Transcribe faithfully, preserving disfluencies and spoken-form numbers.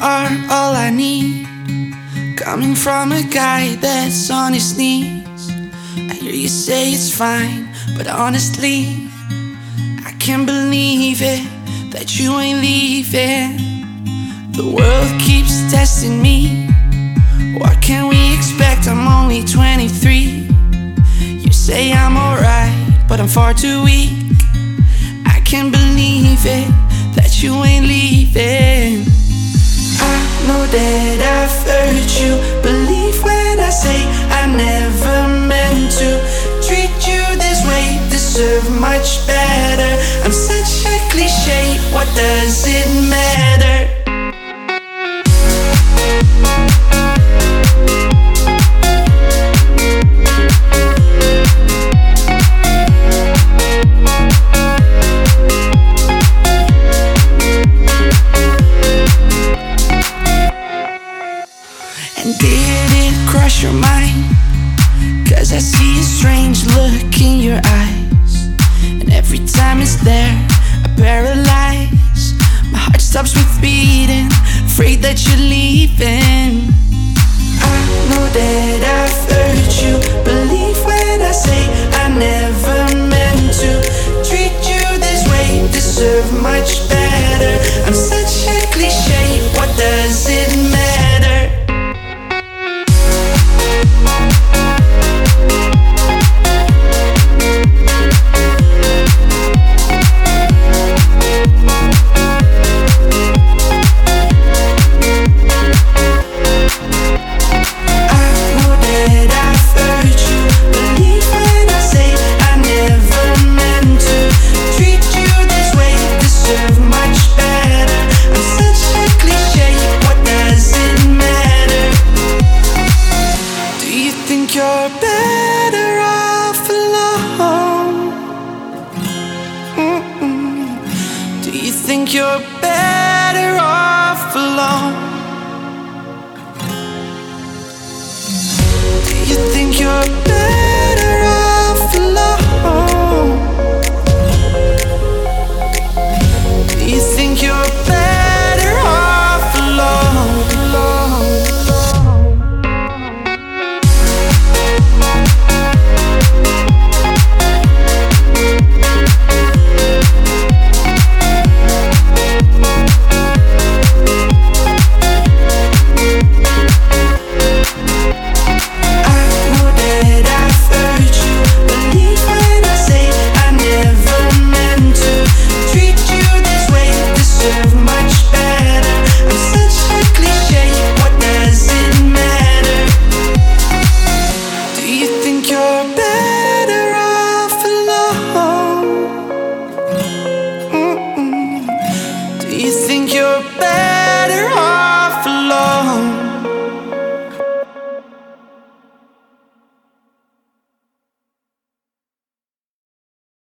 are all I need, coming from a guy that's on his knees. I hear you say it's fine, but honestly, I can't believe it, that you ain't leaving. The world keeps testing me. What can we expect? I'm only twenty-three. You say I'm alright, but I'm far too weak. I can't believe it, that you ain't leaving. I know that I've hurt you. Believe when I say I never meant to treat you this way. Deserve much better. I'm such a cliche, what does it matter? And did it cross your mind? Cause I see a strange look in your eyes, and every time it's there, I paralyze. My heart stops with beating, afraid that you're leaving. I know that I've hurt you. Believe when I say I never meant to treat you this way. Deserve much better. I'm such a cliche, what does it matter? You're better off alone. Mm-mm. Do you think you're better off alone? Do you think you're better